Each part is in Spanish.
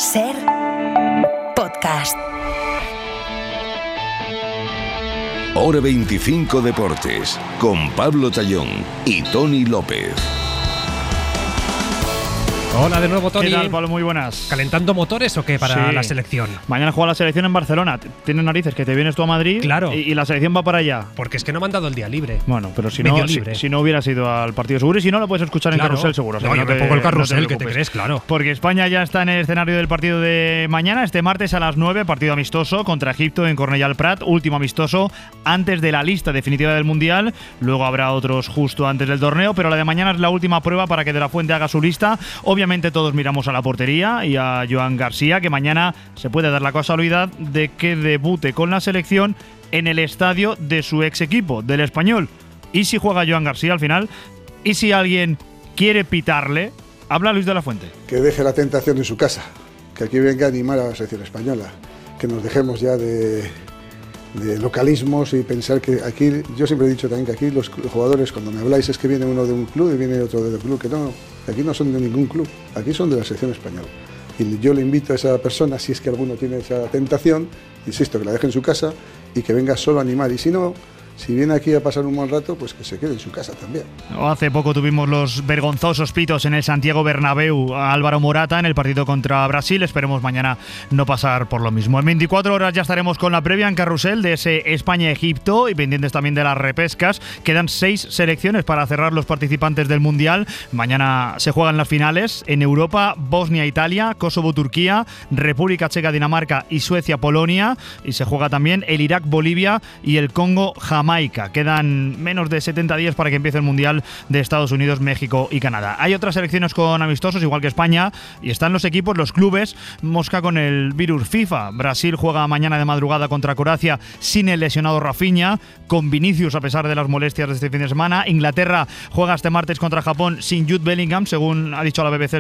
Ser podcast. Hora 25 Deportes, con Pablo Tallón y Tony López. Hola de nuevo, Tony. ¿Qué tal, Pablo? Muy buenas. ¿Calentando motores o qué para Sí. la selección? Mañana juega la selección en Barcelona. Tienes narices que te vienes tú a Madrid. Claro. Y la selección va para allá. Porque es que no me han dado el día libre. Bueno, pero si Medio no, libre. si no hubieras ido al partido seguro y si no lo puedes escuchar Claro. en Carrusel seguro. O sea, No, que yo me te- pongo el no te Carrusel, ¿qué te preocupes. crees? Claro. Porque España ya está en el escenario del partido de mañana, este martes a las 9, partido amistoso contra Egipto en Cornellà al Prat, último amistoso antes de la lista definitiva del Mundial. Luego habrá otros justo antes del torneo, pero la de mañana es la última prueba para que De la Fuente haga su lista. Obviamente todos miramos a la portería y a Joan García, que mañana se puede dar la casualidad de que debute con la selección en el estadio de su ex equipo, del Español. ¿Y si juega Joan García al final? ¿Y si alguien quiere pitarle? Habla Luis de la Fuente. Que deje la tentación en su casa, que aquí venga a animar a la selección española, que nos dejemos ya de localismos y pensar que aquí, yo siempre he dicho también que aquí los jugadores, cuando me habláis es que viene uno de un club y viene otro del club, que no, aquí no son de ningún club, aquí son de la selección española. Y yo le invito a esa persona, si es que alguno tiene esa tentación, insisto, que la deje en su casa y que venga solo a animar, y si no, si viene aquí a pasar un buen rato, pues que se quede en su casa también. Hace poco tuvimos los vergonzosos pitos en el Santiago Bernabéu a Álvaro Morata en el partido contra Brasil. Esperemos mañana no pasar por lo mismo. En 24 horas ya estaremos con la previa en Carrusel de ese España-Egipto y pendientes también de las repescas. Quedan 6 selecciones para cerrar los participantes del Mundial. Mañana se juegan las finales en Europa: Bosnia-Italia, Kosovo-Turquía, República Checa-Dinamarca y Suecia-Polonia. Y se juega también el Irak-Bolivia y el Congo-Jamaica. Quedan menos de 70 días para que empiece el Mundial de Estados Unidos, México y Canadá. Hay otras selecciones con amistosos, igual que España, y están los equipos, los clubes, mosca con el virus FIFA. Brasil juega mañana de madrugada contra Croacia sin el lesionado Rafinha, con Vinicius a pesar de las molestias de este fin de semana. Inglaterra juega este martes contra Japón sin Jude Bellingham, según ha dicho a la BBC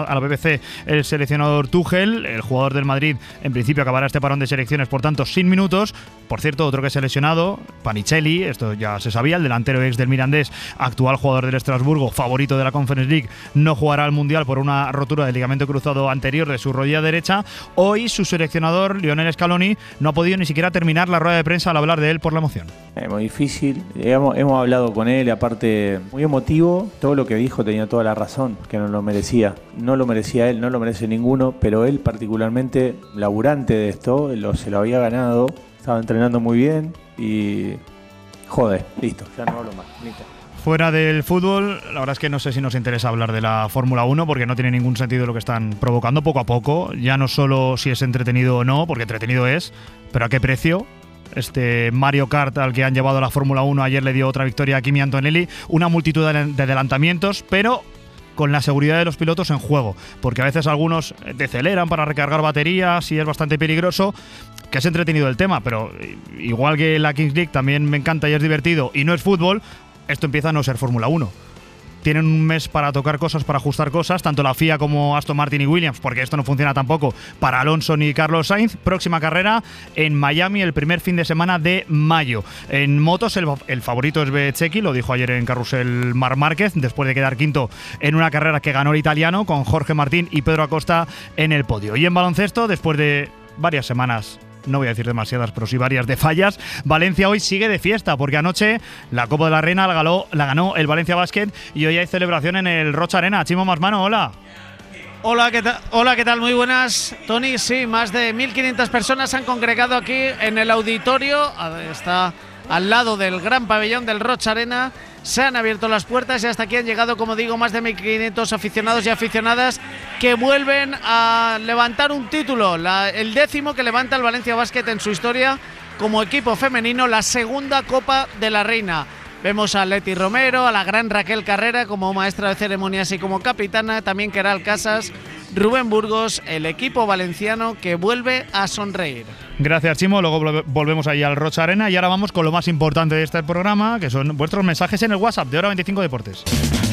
el seleccionador Tuchel. El jugador del Madrid en principio acabará este parón de selecciones, por tanto sin minutos. Por cierto, otro que es seleccionado, Panicelli, esto ya se sabía, el delantero ex del Mirandés, actual jugador del Estrasburgo, favorito de la Conference League, no jugará al Mundial por una rotura del ligamento cruzado anterior de su rodilla derecha. Hoy su seleccionador, Lionel Scaloni, no ha podido ni siquiera terminar la rueda de prensa al hablar de él por la emoción. Muy difícil, hemos hablado con él, aparte muy emotivo, todo lo que dijo tenía toda la razón, que no lo merecía. No lo merecía él, no lo merece ninguno, pero él particularmente, laburante de esto, se lo había ganado, estaba entrenando muy bien y joder, listo, ya no hablo más. Listo. Fuera del fútbol, la verdad es que no sé si nos interesa hablar de la Fórmula 1 porque no tiene ningún sentido lo que están provocando poco a poco. Ya no solo si es entretenido o no, porque entretenido es, pero a qué precio. Este Mario Kart al que han llevado a la Fórmula 1 ayer le dio otra victoria a Kimi Antonelli. Una multitud de adelantamientos, pero con la seguridad de los pilotos en juego, porque a veces algunos deceleran para recargar baterías y es bastante peligroso. Que es entretenido el tema, pero igual que la Kings League también me encanta y es divertido y no es fútbol, esto empieza a no ser Fórmula 1. Tienen un mes para tocar cosas, para ajustar cosas, tanto la FIA como Aston Martin y Williams, porque esto no funciona tampoco para Alonso ni Carlos Sainz. Próxima carrera en Miami el primer fin de semana de mayo. En motos el favorito es Bezzecchi, lo dijo ayer en Carrusel Marc Márquez, después de quedar quinto en una carrera que ganó el italiano, con Jorge Martín y Pedro Acosta en el podio. Y en baloncesto, después de varias semanas, no voy a decir demasiadas, pero sí varias de fallas, Valencia hoy sigue de fiesta, porque anoche la Copa de la Reina la ganó el Valencia Basket y hoy hay celebración en el Rocha Arena. Chimo Masmano, hola. Hola, ¿qué tal? Muy buenas, Tony. Sí, más de 1.500 personas se han congregado aquí en el auditorio. Está al lado del gran pabellón del Rocha Arena. Se han abierto las puertas y hasta aquí han llegado, como digo, más de 1.500 aficionados y aficionadas que vuelven a levantar un título, el 10º que levanta el Valencia Basket en su historia como equipo femenino, la segunda Copa de la Reina. Vemos a Leti Romero, a la gran Raquel Carrera como maestra de ceremonias y como capitana, también Keral Casas, Rubén Burgos, el equipo valenciano que vuelve a sonreír. Gracias, Chimo. Luego volvemos ahí al Rocha Arena y ahora vamos con lo más importante de este programa, que son vuestros mensajes en el WhatsApp de Hora 25 Deportes.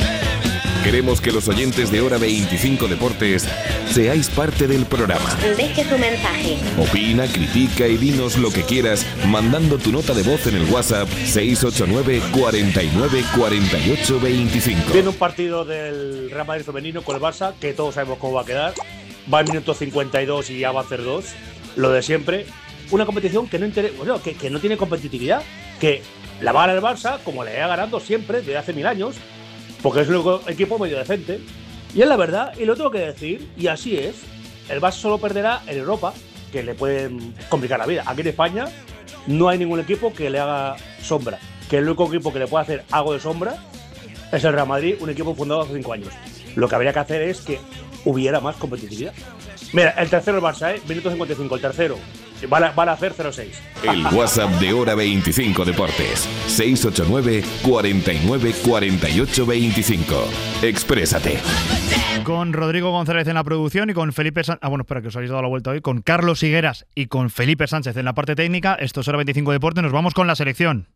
Queremos que los oyentes de Hora 25 Deportes seáis parte del programa. Deje su mensaje. Opina, critica y dinos lo que quieras mandando tu nota de voz en el WhatsApp 689 49 48 25. Viene un partido del Real Madrid femenino con el Barça, que todos sabemos cómo va a quedar. va al minuto 52 y ya va a hacer 2, lo de siempre. Una competición que que no tiene competitividad, que la va a ganar el Barça como le ha ganando siempre desde hace 1000 años, porque es el único equipo medio decente. Y es la verdad, y lo tengo que decir, y así es. El Barça solo perderá en Europa, que le pueden complicar la vida. Aquí en España no hay ningún equipo que le haga sombra, que el único equipo que le puede hacer algo de sombra es el Real Madrid, un equipo fundado hace 5 años. Lo que habría que hacer es que hubiera más competitividad. Mira, el tercero el Barça, minuto 55, el tercero van a hacer 0-6. El WhatsApp de Hora 25 Deportes, 689 49 48 25. Exprésate. Con Rodrigo González en la producción y con Felipe Sánchez. Espera, que os habéis dado la vuelta hoy. Con Carlos Higueras y con Felipe Sánchez en la parte técnica. Esto es Hora 25 Deportes. Nos vamos con la selección.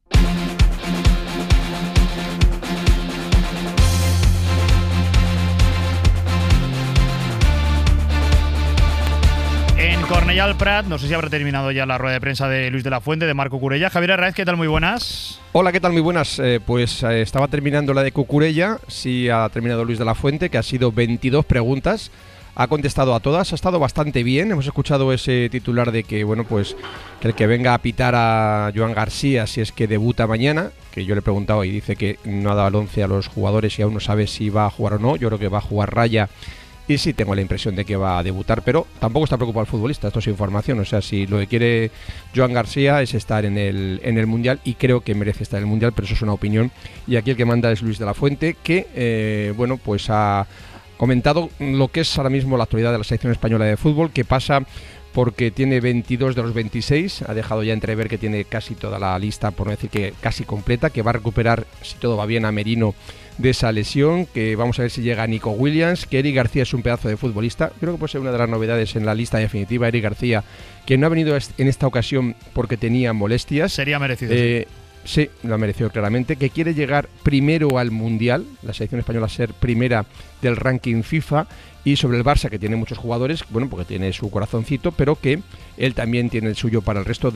En Cornellà al Prat, no sé si habrá terminado ya la rueda de prensa de Luis de la Fuente, de Marc Cucurella. Javier Arraiz, ¿qué tal? Muy buenas. Hola, ¿qué tal? Muy buenas. Estaba terminando la de Cucurella, sí ha terminado Luis de la Fuente, que ha sido 22 preguntas. Ha contestado a todas, ha estado bastante bien. Hemos escuchado ese titular de que, que el que venga a pitar a Joan García si es que debuta mañana, que yo le he preguntado y dice que no ha dado el 11 a los jugadores y aún no sabe si va a jugar o no. Yo creo que va a jugar Raya. Y sí tengo la impresión de que va a debutar, pero tampoco está preocupado el futbolista, esto es información. O sea, si lo que quiere Joan García es estar en el Mundial, y creo que merece estar en el Mundial, pero eso es una opinión. Y aquí el que manda es Luis de la Fuente, que ha comentado lo que es ahora mismo la actualidad de la selección española de fútbol, que pasa porque tiene 22 de los 26, ha dejado ya entrever que tiene casi toda la lista, por no decir que casi completa, que va a recuperar, si todo va bien, a Merino de esa lesión, que vamos a ver si llega Nico Williams, que Eric García es un pedazo de futbolista. Creo que puede ser una de las novedades en la lista definitiva. Eric García, que no ha venido en esta ocasión porque tenía molestias. Sería merecido. Sí, lo ha merecido claramente. Que quiere llegar primero al Mundial, la selección española ser primera del ranking FIFA. Y sobre el Barça, que tiene muchos jugadores, porque tiene su corazoncito, pero que él también tiene el suyo para el resto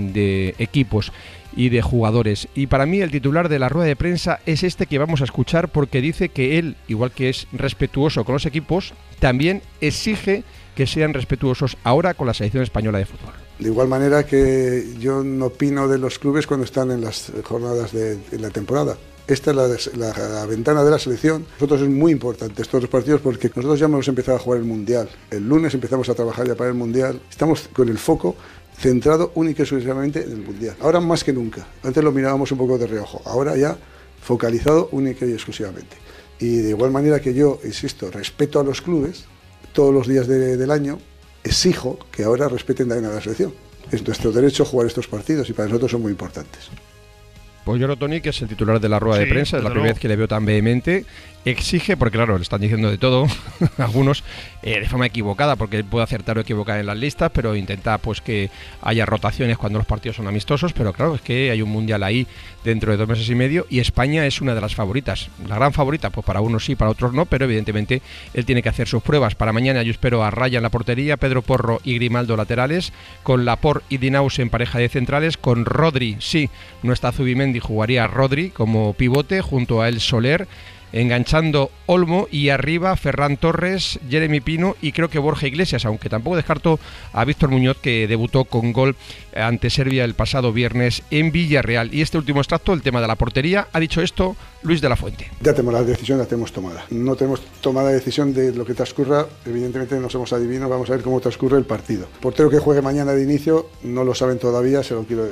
de equipos y de jugadores. Y para mí el titular de la rueda de prensa es este que vamos a escuchar, porque dice que él, igual que es respetuoso con los equipos, también exige que sean respetuosos ahora con la selección española de fútbol. De igual manera que yo no opino de los clubes cuando están en las jornadas de la temporada. Esta es la ventana de la selección. Nosotros es muy importante estos dos partidos, porque nosotros ya hemos empezado a jugar el Mundial. El lunes empezamos a trabajar ya para el Mundial. Estamos con el foco centrado única y exclusivamente en el Mundial. Ahora más que nunca. Antes lo mirábamos un poco de reojo. Ahora ya focalizado única y exclusivamente. Y de igual manera que yo, insisto, respeto a los clubes todos los días del año, exijo que ahora respeten también a la selección. Es nuestro derecho jugar estos partidos y para nosotros son muy importantes. Pues yo creo, Tony, que es el titular de la rueda de prensa, es la primera vez que le veo tan vehemente. Exige, porque claro, le están diciendo de todo, algunos de forma equivocada, porque él puede acertar o equivocar en las listas, pero intenta que haya rotaciones cuando los partidos son amistosos. Pero claro, es que hay un Mundial ahí dentro de 2 meses y medio y España es una de las favoritas. La gran favorita, pues para unos sí, para otros no, pero evidentemente él tiene que hacer sus pruebas. Para mañana yo espero a Raya en la portería, Pedro Porro y Grimaldo laterales, con Laporte y Dinaus en pareja de centrales, con Rodri, sí, no está Zubimendi, jugaría Rodri como pivote, junto a él Soler, enganchando Olmo, y arriba Ferran Torres, Jeremy Pino y creo que Borja Iglesias, aunque tampoco descarto a Víctor Muñoz, que debutó con gol ante Serbia el pasado viernes en Villarreal. Y este último extracto, el tema de la portería, ha dicho esto Luis de la Fuente. Ya tenemos la decisión, la tenemos tomada. No tenemos tomada decisión de lo que transcurra, evidentemente no somos adivinos, vamos a ver cómo transcurre el partido. Portero que juegue mañana de inicio, no lo saben todavía,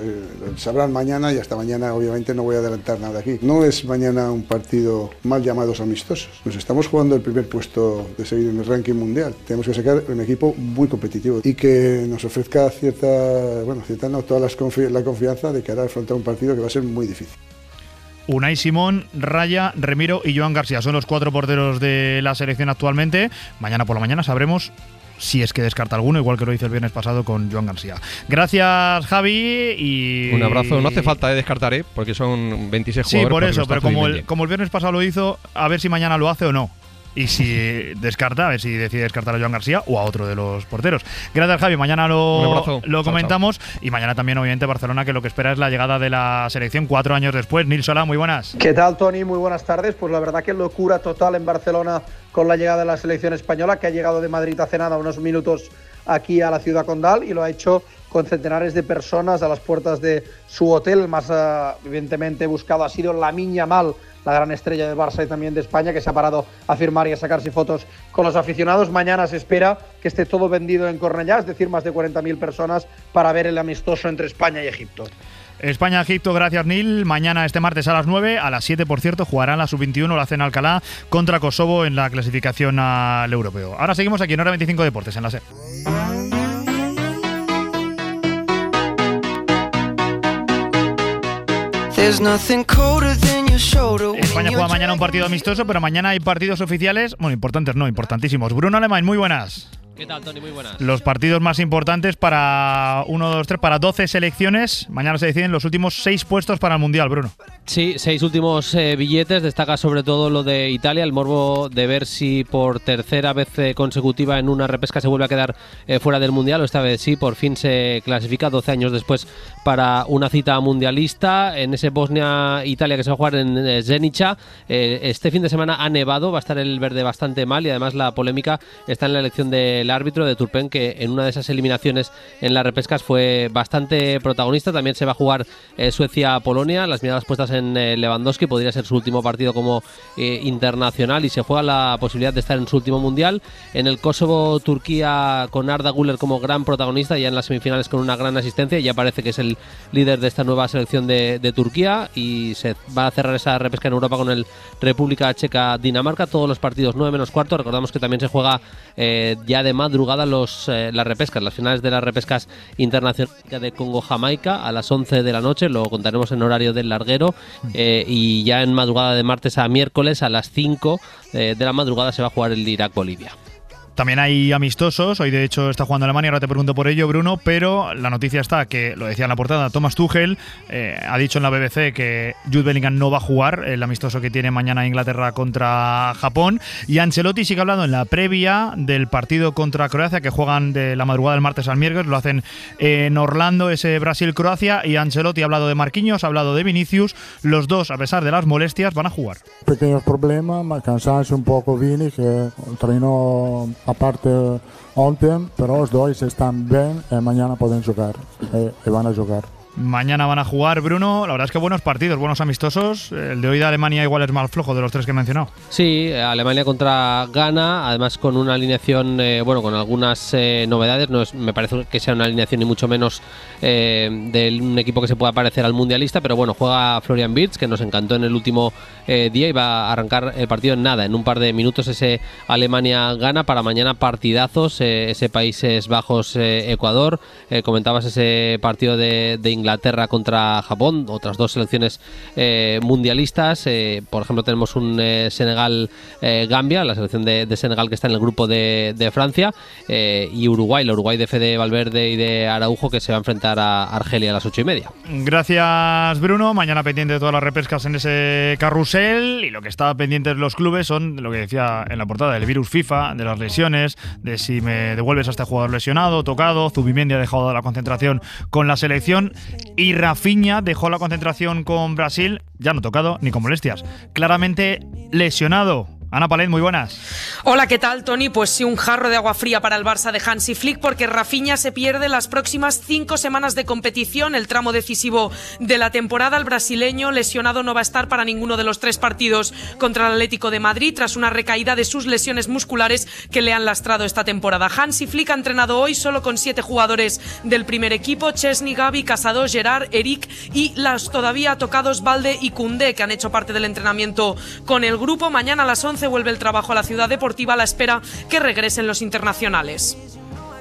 lo sabrán mañana, y hasta mañana obviamente no voy a adelantar nada aquí. No es mañana un partido mal llamados amistosos. Nos estamos jugando el primer puesto de seguir en el ranking mundial. Tenemos que sacar un equipo muy competitivo y que nos ofrezca toda la confianza de que hará afrontar un partido que va a ser muy difícil. Unai Simón, Raya, Remiro y Joan García son los 4 porteros de la selección actualmente. Mañana por la mañana sabremos si es que descarta alguno, igual que lo hizo el viernes pasado con Joan García. Gracias, Javi, y un abrazo. No hace falta descartar, porque son 26 jugadores. Sí, por eso, pero como el viernes pasado lo hizo, a ver si mañana lo hace o no. y si descarta, a ver si decide descartar a Joan García o a otro de los porteros. Gracias, Javi. Mañana lo comentamos. Chao. Y mañana también, obviamente, Barcelona, que lo que espera es la llegada de la selección 4 años después. Nil Solá, muy buenas. ¿Qué tal, Tony? Muy buenas tardes. Pues la verdad que locura total en Barcelona con la llegada de la selección española, que ha llegado de Madrid hace nada, unos minutos aquí a la ciudad condal, y lo ha hecho con centenares de personas a las puertas de su hotel. El más evidentemente buscado ha sido Lamine Yamal, la gran estrella del Barça y también de España, que se ha parado a firmar y a sacarse fotos con los aficionados. Mañana se espera que esté todo vendido en Cornellá, es decir, más de 40.000 personas para ver el amistoso entre España y Egipto. España-Egipto, gracias, Nil. Mañana, este martes a las 9, a las 7, por cierto, jugarán la Sub-21, la CEN Alcalá, contra Kosovo en la clasificación al europeo. Ahora seguimos aquí en Hora 25 Deportes, en la SER. España juega mañana un partido amistoso, pero mañana hay partidos oficiales, bueno, importantes no, importantísimos. Bruno Alemán, muy buenas. ¿Qué tal, Tony? Muy buenas. Los partidos más importantes para para 12 selecciones. Mañana se deciden los últimos 6 puestos para el Mundial, Bruno. Sí, 6 últimos billetes. Destaca sobre todo lo de Italia, el morbo de ver si por tercera vez consecutiva en una repesca se vuelve a quedar fuera del Mundial, o esta vez sí, por fin se clasifica 12 años después para una cita mundialista. En ese Bosnia-Italia que se va a jugar en Zenica, este fin de semana ha nevado, va a estar el verde bastante mal, y además la polémica está en la elección del árbitro de Turpin, que en una de esas eliminaciones en las repescas fue bastante protagonista. También se va a jugar Suecia-Polonia, las miradas puestas en Lewandowski, podría ser su último partido como internacional, y se juega la posibilidad de estar en su último mundial. En el Kosovo-Turquía, con Arda Güler como gran protagonista, ya en las semifinales con una gran asistencia, ya parece que es el líder de esta nueva selección de Turquía, y se va a cerrar esa repesca en Europa con el República Checa-Dinamarca, todos los partidos 9 menos cuarto. Recordamos que también se juega ya de madrugada las repescas, las finales de las repescas internacionales de Congo-Jamaica a las 11 de la noche, lo contaremos en horario del larguero, y ya en madrugada de martes a miércoles a las 5 de la madrugada se va a jugar el Irak-Bolivia. También hay amistosos, hoy de hecho está jugando Alemania, ahora te pregunto por ello, Bruno, pero la noticia está que, lo decía en la portada, Thomas Tuchel ha dicho en la BBC que Jude Bellingham no va a jugar el amistoso que tiene mañana Inglaterra contra Japón, y Ancelotti sigue hablando en la previa del partido contra Croacia, que juegan de la madrugada del martes al miércoles, lo hacen en Orlando, ese Brasil-Croacia, y Ancelotti ha hablado de Marquinhos, ha hablado de Vinicius, los dos, a pesar de las molestias, van a jugar. Pequeños problemas, cansancio un poco Vini, que entrenó aparte ontem, pero los dos están bien y mañana pueden jugar y van a jugar. Mañana van a jugar, Bruno. La verdad es que buenos partidos, buenos amistosos. El de hoy de Alemania igual es más flojo de los 3 que he mencionado. Sí, Alemania contra Ghana, además con una alineación, con algunas novedades. No es, me parece que sea una alineación ni mucho menos de un equipo que se pueda parecer al mundialista, pero bueno, juega Florian Wirtz, que nos encantó en el último día, y va a arrancar el partido en nada, en un par de minutos, ese Alemania-Ghana. Para mañana partidazos, ese Países Bajos-Ecuador. Comentabas ese partido de Inglaterra contra Japón, otras 2 selecciones mundialistas. Por ejemplo, tenemos un Senegal-Gambia, la selección de Senegal que está en el grupo de Francia, y Uruguay, la Uruguay de Fede Valverde y de Araujo, que se va a enfrentar a Argelia a las 8:30. Gracias, Bruno. Mañana pendiente de todas las repescas en ese carrusel, y lo que está pendiente de los clubes son lo que decía en la portada, del virus FIFA, de las lesiones, de si me devuelves a este jugador lesionado, tocado. Zubimendi ha dejado la concentración con la selección, y Rafinha dejó la concentración con Brasil, ya no tocado ni con molestias, claramente lesionado. Ana Palet, muy buenas. Hola, ¿qué tal, Tony? Pues sí, un jarro de agua fría para el Barça de Hansi Flick, porque Rafinha se pierde las próximas 5 semanas de competición, el tramo decisivo de la temporada. El brasileño lesionado no va a estar para ninguno de los 3 partidos contra el Atlético de Madrid, tras una recaída de sus lesiones musculares que le han lastrado esta temporada. Hansi Flick ha entrenado hoy solo con 7 jugadores del primer equipo: Chesney, Gavi, Casado, Gerard, Eric y los todavía tocados Balde y Koundé, que han hecho parte del entrenamiento con el grupo. Mañana a las 11 vuelve el trabajo a la Ciudad Deportiva, a la espera que regresen los internacionales.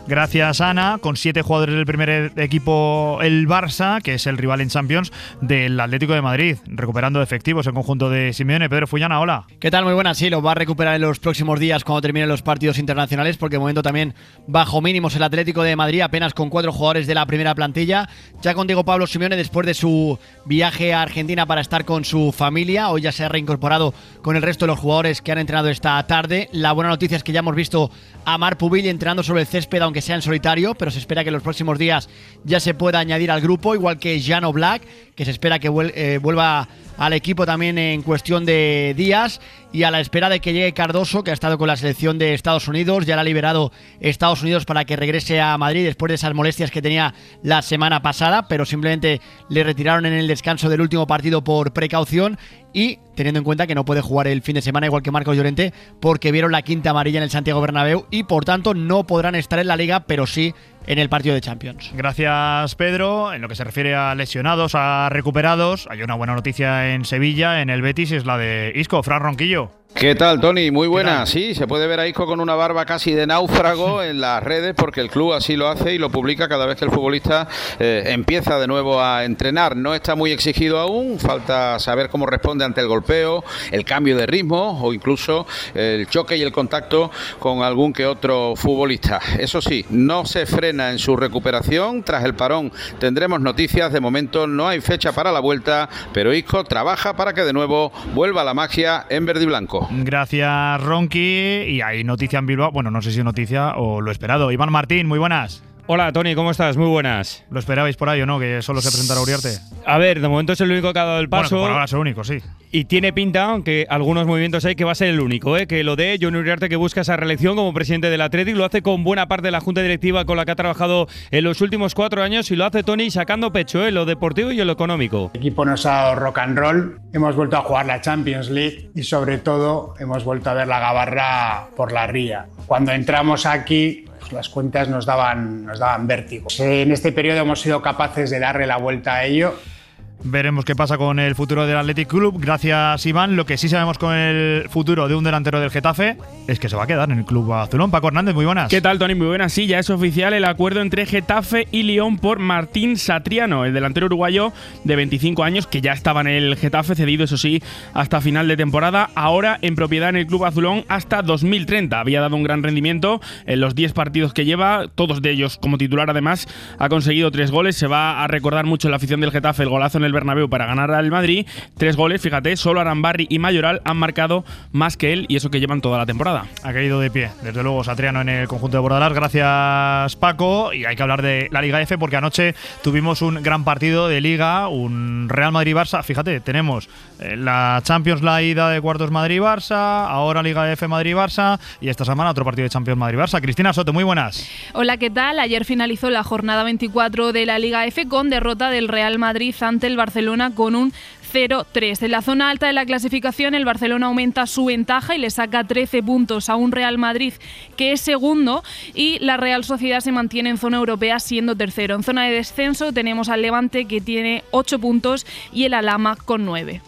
Gracias, Ana, con 7 jugadores del primer equipo el Barça, que es el rival en Champions del Atlético de Madrid, recuperando efectivos el conjunto de Simeone. Pedro Fullana, hola. ¿Qué tal? Muy buenas. Sí, lo va a recuperar en los próximos días cuando terminen los partidos internacionales, porque de momento también bajo mínimos el Atlético de Madrid, apenas con 4 jugadores de la primera plantilla. Ya con Diego Pablo Simeone después de su viaje a Argentina para estar con su familia. Hoy ya se ha reincorporado con el resto de los jugadores que han entrenado esta tarde. La buena noticia es que ya hemos visto a Marc Pubill entrenando sobre el césped, aunque sea en solitario, pero se espera que en los próximos días ya se pueda añadir al grupo, igual que Jan Oblak, que se espera que vuelva al equipo también en cuestión de días, y a la espera de que llegue Cardoso, que ha estado con la selección de Estados Unidos. Ya la ha liberado Estados Unidos para que regrese a Madrid después de esas molestias que tenía la semana pasada, pero simplemente le retiraron en el descanso del último partido por precaución, y teniendo en cuenta que no puede jugar el fin de semana igual que Marcos Llorente porque vieron la quinta amarilla en el Santiago Bernabéu y por tanto no podrán estar en la Liga, pero sí en el partido de Champions. Gracias, Pedro. En lo que se refiere a lesionados, a recuperados, hay una buena noticia en Sevilla, en el Betis, es la de Isco. Fran Ronquillo. ¿Qué tal, Tony? Muy buena. Sí, se puede ver a Isco con una barba casi de náufrago en las redes, porque el club así lo hace y lo publica cada vez que el futbolista empieza de nuevo a entrenar. No está muy exigido aún, falta saber cómo responde ante el golpeo, el cambio de ritmo o incluso el choque y el contacto con algún que otro futbolista. Eso sí, no se frena en su recuperación. Tras el parón tendremos noticias. De momento no hay fecha para la vuelta, pero Isco trabaja para que de nuevo vuelva la magia en verde y blanco. Gracias, Ronqui. Y hay noticia en Bilbao. Bueno, no sé si es noticia o lo esperado. Iván Martín, muy buenas. Hola, Tony, ¿cómo estás? Muy buenas. ¿Lo esperabais por ahí o no? Que solo se presentara Uriarte. A ver, de momento es el único que ha dado el paso. Bueno, por ahora es el único, sí. Y tiene pinta, aunque algunos movimientos hay, que va a ser el único, que lo de Jon Uriarte, que busca esa reelección como presidente del Athletic. Lo hace con buena parte de la junta directiva con la que ha trabajado en los últimos 4 años, y lo hace, Tony, sacando pecho, lo deportivo y lo económico. El equipo nos ha dado rock and roll, hemos vuelto a jugar la Champions League y sobre todo hemos vuelto a ver la gabarra por la ría. Cuando entramos aquí, las cuentas nos daban vértigo. En este periodo hemos sido capaces de darle la vuelta a ello. Veremos qué pasa con el futuro del Athletic Club. Gracias, Iván. Lo que sí sabemos con el futuro de un delantero del Getafe es que se va a quedar en el club azulón. Paco Hernández, muy buenas. ¿Qué tal, Tony? Muy buenas. Sí, ya es oficial el acuerdo entre Getafe y Lyon por Martín Satriano, el delantero uruguayo de 25 años que ya estaba en el Getafe, cedido, eso sí, hasta final de temporada. Ahora en propiedad en el club azulón hasta 2030. Había dado un gran rendimiento en los 10 partidos que lleva, todos de ellos como titular. Además, ha conseguido 3 goles. Se va a recordar mucho en la afición del Getafe el golazo en el Bernabéu para ganar al Madrid. 3 goles, fíjate, solo Arambarri y Mayoral han marcado más que él, y eso que llevan toda la temporada. Ha caído de pie, desde luego, Satriano en el conjunto de Bordalás. Gracias, Paco. Y hay que hablar de la Liga F, porque anoche tuvimos un gran partido de Liga, un Real Madrid-Barça. Fíjate, tenemos la Champions, la ida de cuartos Madrid-Barça, ahora Liga F Madrid-Barça, y esta semana otro partido de Champions Madrid-Barça. Cristina Soto, muy buenas. Hola, ¿qué tal? Ayer finalizó la jornada 24 de la Liga F con derrota del Real Madrid ante el Barcelona con un 0-3. En la zona alta de la clasificación, el Barcelona aumenta su ventaja y le saca 13 puntos a un Real Madrid que es segundo, y la Real Sociedad se mantiene en zona europea siendo tercero. En zona de descenso tenemos al Levante, que tiene 8 puntos, y el Alhama con 9.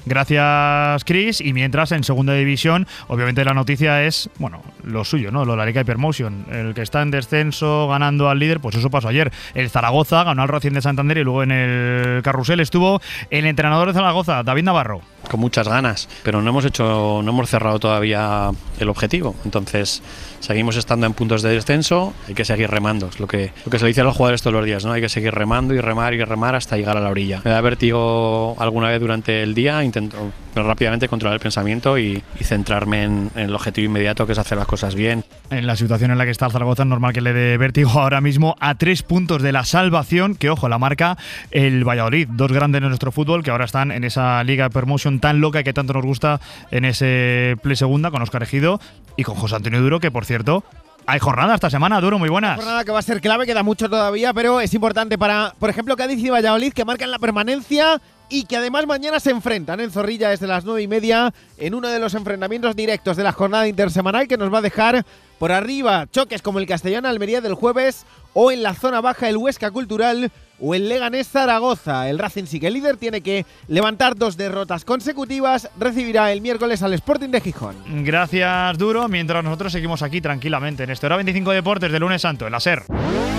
Gracias, Chris. Y mientras, en segunda división, obviamente la noticia es, bueno, lo suyo, ¿no? Lo de la Liga Hypermotion. El que está en descenso ganando al líder, pues eso pasó ayer. El Zaragoza ganó al Racing de Santander, y luego en el carrusel estuvo el entrenador de Zaragoza, David Navarro. Con muchas ganas, pero no hemos cerrado todavía el objetivo. Entonces, seguimos estando en puntos de descenso, hay que seguir remando. Es lo que se le dice a los jugadores todos los días, ¿no? Hay que seguir remando y remar hasta llegar a la orilla. Me da vértigo alguna vez durante el día, intento rápidamente controlar el pensamiento y centrarme en el objetivo inmediato, que es hacer las cosas bien. En la situación en la que está el Zaragoza, es normal que le dé vértigo ahora mismo, a 3 puntos de la salvación, que ojo, la marca el Valladolid. 2 grandes de nuestro fútbol que ahora están en esa Liga Promotion tan loca que tanto nos gusta, en ese Play Segunda, con Óscar Ejido y con José Antonio Duro, que por cierto, hay jornada esta semana. Duro, muy buenas. Jornada que va a ser clave, queda mucho todavía, pero es importante para, por ejemplo, Cádiz y Valladolid, que marcan la permanencia y que además mañana se enfrentan en Zorrilla desde las 9:30 en uno de los enfrentamientos directos de la jornada intersemanal, que nos va a dejar por arriba choques como el Castellón-Almería del jueves, o en la zona baja el Huesca Cultural o el Leganés Zaragoza. El Racing sigue líder, tiene que levantar 2 derrotas consecutivas, recibirá el miércoles al Sporting de Gijón. Gracias, Duro, mientras nosotros seguimos aquí tranquilamente en este Hora 25 Deportes de lunes santo, en la SER.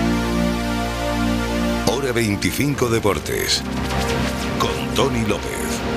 Hora 25 Deportes con Tony López.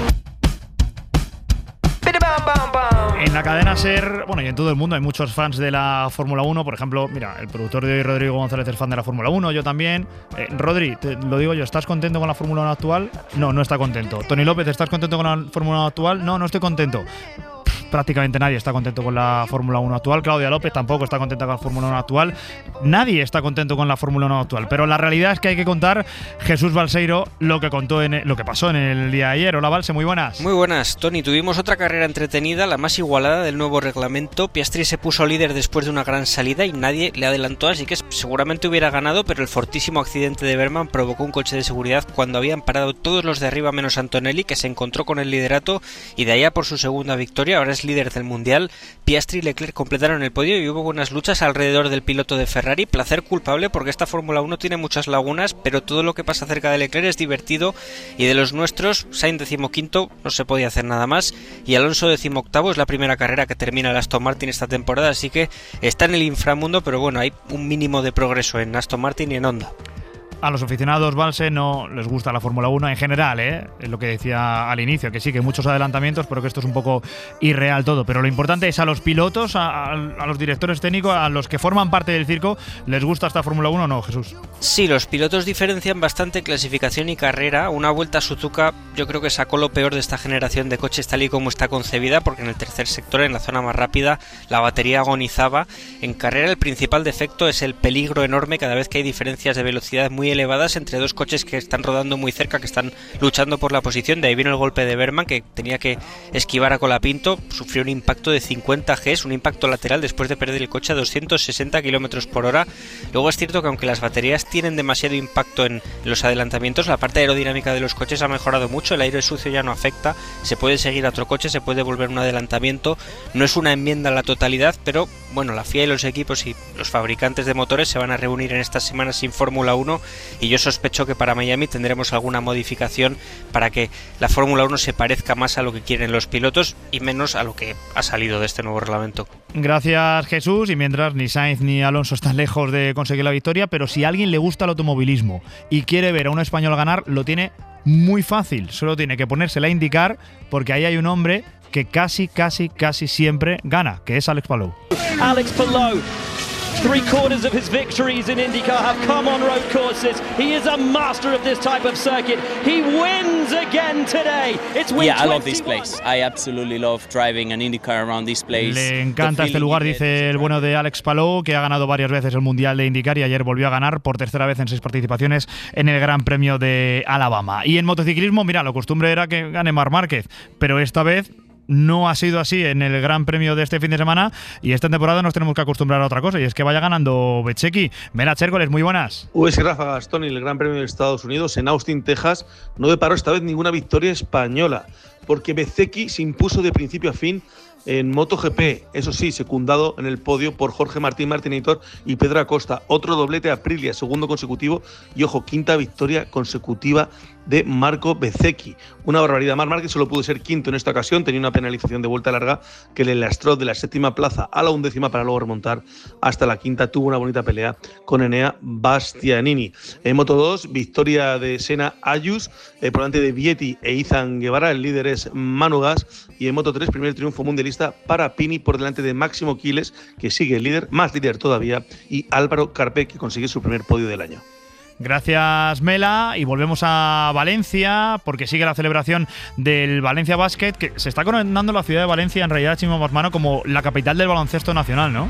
En la cadena SER, bueno, y en todo el mundo hay muchos fans de la Fórmula 1. Por ejemplo, mira, el productor de hoy, Rodrigo González, es fan de la Fórmula 1, yo también. Rodri, te lo digo yo, ¿estás contento con la Fórmula 1 actual? No, no está contento. Tony López, ¿estás contento con la Fórmula 1 actual? No, no estoy contento. Prácticamente nadie está contento con la Fórmula 1 actual. Claudia López tampoco está contenta con la Fórmula 1 actual. Nadie está contento con la Fórmula 1 actual. Pero la realidad es que hay que contar, Jesús Balseiro, lo que pasó en el día de ayer. Hola, Balse, muy buenas. Muy buenas, Tony. Tuvimos otra carrera entretenida, la más igualada del nuevo reglamento. Piastri se puso líder después de una gran salida y nadie le adelantó, así que seguramente hubiera ganado, pero el fortísimo accidente de Berman provocó un coche de seguridad cuando habían parado todos los de arriba menos Antonelli, que se encontró con el liderato y de allá por su segunda victoria. Ahora es líder del Mundial. Piastri y Leclerc completaron el podio y hubo buenas luchas alrededor del piloto de Ferrari. Placer culpable porque esta Fórmula 1 tiene muchas lagunas, pero todo lo que pasa cerca de Leclerc es divertido, y de los nuestros, Sainz 15º, no se podía hacer nada más, y Alonso 18º, es la primera carrera que termina el Aston Martin esta temporada, así que está en el inframundo, pero bueno, hay un mínimo de progreso en Aston Martin y en Honda. A los aficionados, Balse, no les gusta la Fórmula 1 en general, es lo que decía al inicio, que sí, que hay muchos adelantamientos, pero que esto es un poco irreal todo. Pero lo importante es a los pilotos, a los directores técnicos, a los que forman parte del circo, ¿les gusta esta Fórmula 1 o no, Jesús? Sí, los pilotos diferencian bastante clasificación y carrera. Una vuelta a Suzuka yo creo que sacó lo peor de esta generación de coches tal y como está concebida, porque en el tercer sector, en la zona más rápida, la batería agonizaba. En carrera el principal defecto es el peligro enorme cada vez que hay diferencias de velocidad muy elevadas entre dos coches que están rodando muy cerca, que están luchando por la posición. De ahí vino el golpe de Berman, que tenía que esquivar a Colapinto, sufrió un impacto de 50 Gs, un impacto lateral después de perder el coche a 260 km por hora. Luego es cierto que aunque las baterías tienen demasiado impacto en los adelantamientos, la parte aerodinámica de los coches ha mejorado mucho, el aire sucio ya no afecta, se puede seguir a otro coche, se puede volver un adelantamiento. No es una enmienda a la totalidad, pero bueno, la FIA y los equipos y los fabricantes de motores se van a reunir en estas semanas sin Fórmula 1, y yo sospecho que para Miami tendremos alguna modificación para que la Fórmula 1 se parezca más a lo que quieren los pilotos y menos a lo que ha salido de este nuevo reglamento. Gracias, Jesús. Y mientras ni Sainz ni Alonso están lejos de conseguir la victoria, pero si a alguien le gusta el automovilismo y quiere ver a un español ganar, lo tiene muy fácil. Solo tiene que ponérsela a indicar, porque ahí hay un hombre que casi siempre gana, que es Alex Palou. Alex Palou. 3/4 of his victories in IndyCar have come on road courses. He is a master of this type of circuit. He wins again today. It's win 21. Yeah, I love this place. I absolutely love driving an IndyCar around this place. Le encanta este lugar, dice el bueno de Alex Palou, que ha ganado varias veces el Mundial de IndyCar y ayer volvió a ganar por tercera vez en 6 participaciones en el Gran Premio de Alabama. Y en motociclismo, mira, la costumbre era que gane Marc Márquez, pero esta vez no ha sido así en el Gran Premio de este fin de semana, y esta temporada nos tenemos que acostumbrar a otra cosa, y es que vaya ganando Bezzecchi. Mela Chércoles, muy buenas. Es que Rafa Gastón, el Gran Premio de Estados Unidos en Austin, Texas, no deparó esta vez ninguna victoria española, porque Bezzecchi se impuso de principio a fin en MotoGP, eso sí, secundado en el podio por Jorge Martín Martinator y Pedro Acosta. Otro doblete Aprilia, segundo consecutivo, y ojo, quinta victoria consecutiva de Marco Bezzecchi. Una barbaridad. Marc Márquez solo pudo ser quinto en esta ocasión, tenía una penalización de vuelta larga que le lastró de la 7ª plaza a la 11ª para luego remontar hasta la 5ª. Tuvo una bonita pelea con Enea Bastianini. En Moto 2, victoria de Senna Ayus por delante de Vietti e Izan Guevara. El líder es Manu Gas. Y en Moto 3, primer triunfo mundialista para Pini por delante de Máximo Quiles, que sigue el líder, más líder todavía, y Álvaro Carpe, que consigue su primer podio del año. Gracias, Mela, y volvemos a Valencia, porque sigue la celebración del Valencia Basket, que se está coronando la ciudad de Valencia, en realidad, Chimo Basmano, como la capital del baloncesto nacional, ¿no?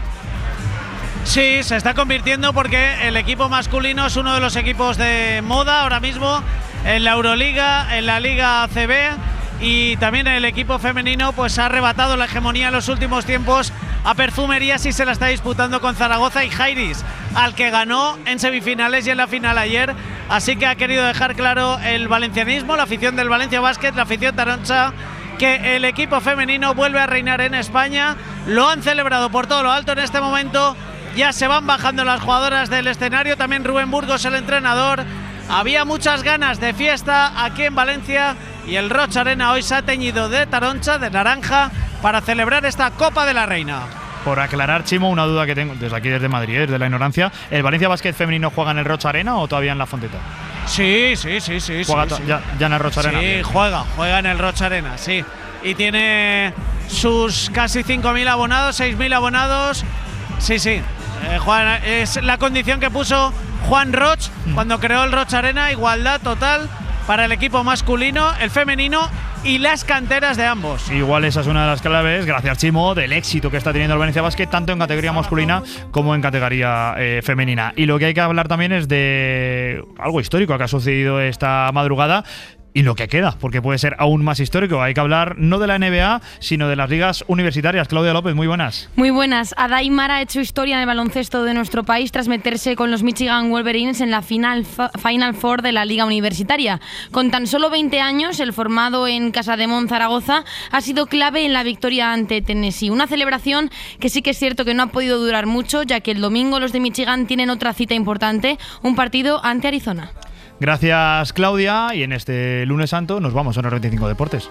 Sí, se está convirtiendo, porque el equipo masculino es uno de los equipos de moda ahora mismo en la Euroliga, en la Liga ACB, y también el equipo femenino pues ha arrebatado la hegemonía en los últimos tiempos a Perfumerías y se la está disputando con Zaragoza y Jairis, al que ganó en semifinales y en la final ayer. Así que ha querido dejar claro el valencianismo, la afición del Valencia Basket, la afición taroncha, que el equipo femenino vuelve a reinar en España. Lo han celebrado por todo lo alto en este momento. Ya se van bajando las jugadoras del escenario, también Rubén Burgos, el entrenador. Había muchas ganas de fiesta aquí en Valencia y el Roig Arena hoy se ha teñido de taroncha, de naranja, para celebrar esta Copa de la Reina. Por aclarar, Chimo, una duda que tengo desde aquí, desde Madrid, desde la ignorancia. ¿El Valencia Basket femenino juega en el Roig Arena o todavía en la Fonteta? Sí. ¿Juega ya en el Roig Arena? Sí, juega en el Roig Arena, sí. Y tiene sus casi 5.000 abonados, 6.000 abonados. Sí. Es la condición que puso Juan Roig cuando creó el Roig Arena, igualdad total para el equipo masculino, el femenino y las canteras de ambos. Igual esa es una de las claves, gracias Chimo, del éxito que está teniendo el Valencia Basket, tanto en categoría masculina como en categoría femenina. Y lo que hay que hablar también es de algo histórico que ha sucedido esta madrugada. Y lo que queda, porque puede ser aún más histórico. Hay que hablar no de la NBA, sino de las ligas universitarias. Claudia López, muy buenas. Muy buenas. Adai Mar ha hecho historia en el baloncesto de nuestro país tras meterse con los Michigan Wolverines en la Final Four de la Liga Universitaria. Con tan solo 20 años, el formado en Casademont, Zaragoza, ha sido clave en la victoria ante Tennessee. Una celebración que sí que es cierto que no ha podido durar mucho, ya que el domingo los de Michigan tienen otra cita importante, un partido ante Arizona. Gracias, Claudia. Y en este lunes santo nos vamos a los 25 Deportes.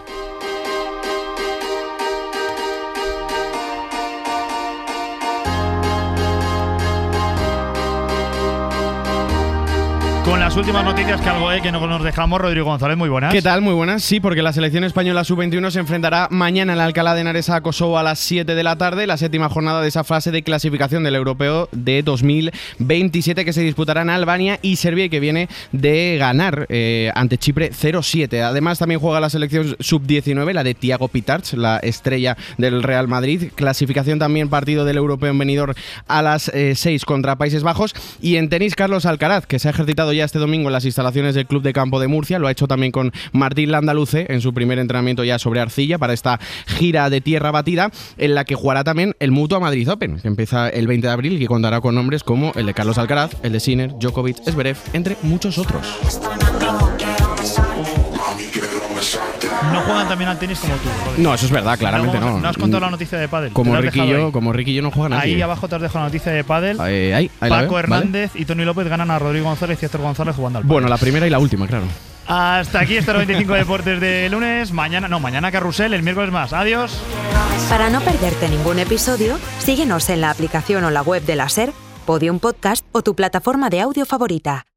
Con las últimas noticias que no nos dejamos, Rodrigo González, muy buenas. ¿Qué tal? Muy buenas, sí, porque la selección española sub-21 se enfrentará mañana en la Alcalá de Henares a Kosovo a las 7 de la tarde, la séptima jornada de esa fase de clasificación del Europeo de 2027 que se disputará en Albania y Serbia y que viene de ganar ante Chipre 0-7. Además también juega la selección sub-19, la de Thiago Pitarch, la estrella del Real Madrid. Clasificación también partido del Europeo en Benidorm a las 6 contra Países Bajos. Y en tenis, Carlos Alcaraz, que se ha ejercitado ya este domingo en las instalaciones del Club de Campo de Murcia, lo ha hecho también con Martín Landaluce en su primer entrenamiento ya sobre arcilla para esta gira de tierra batida, en la que jugará también el Mutua Madrid Open, que empieza el 20 de abril y que contará con nombres como el de Carlos Alcaraz, el de Sinner, Djokovic, Zverev, entre muchos otros. No juegan también al tenis como tú, Rodrigo. No, eso es verdad, claramente no. No has contado la noticia de pádel. Como Ricky y yo no juegan ahí abajo te has dejado la noticia de pádel. Ahí Paco Hernández, ¿vale? Y Tony López ganan a Rodrigo González y Héctor González jugando al pádel. Bueno, la primera y la última, claro. Hasta aquí estos 25 Deportes de lunes. Mañana Carrusel, el miércoles más. Adiós. Para no perderte ningún episodio, síguenos en la aplicación o la web de la SER, Podium Podcast o tu plataforma de audio favorita.